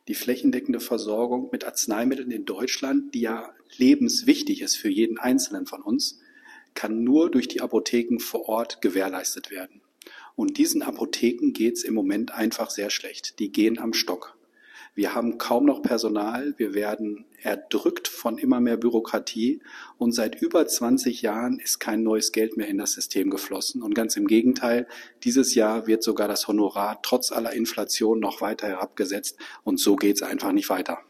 Die flächendeckende Versorgung mit Arzneimitteln in Deutschland, die ja lebenswichtig ist für jeden Einzelnen von uns, kann nur durch die Apotheken vor Ort gewährleistet werden. Und diesen Apotheken geht es im Moment einfach sehr schlecht. Die gehen am Stock. Wir haben kaum noch Personal, wir werden erdrückt von immer mehr Bürokratie und seit über 20 Jahren ist kein neues Geld mehr in das System geflossen. Und ganz im Gegenteil, dieses Jahr wird sogar das Honorar trotz aller Inflation noch weiter herabgesetzt und so geht es einfach nicht weiter.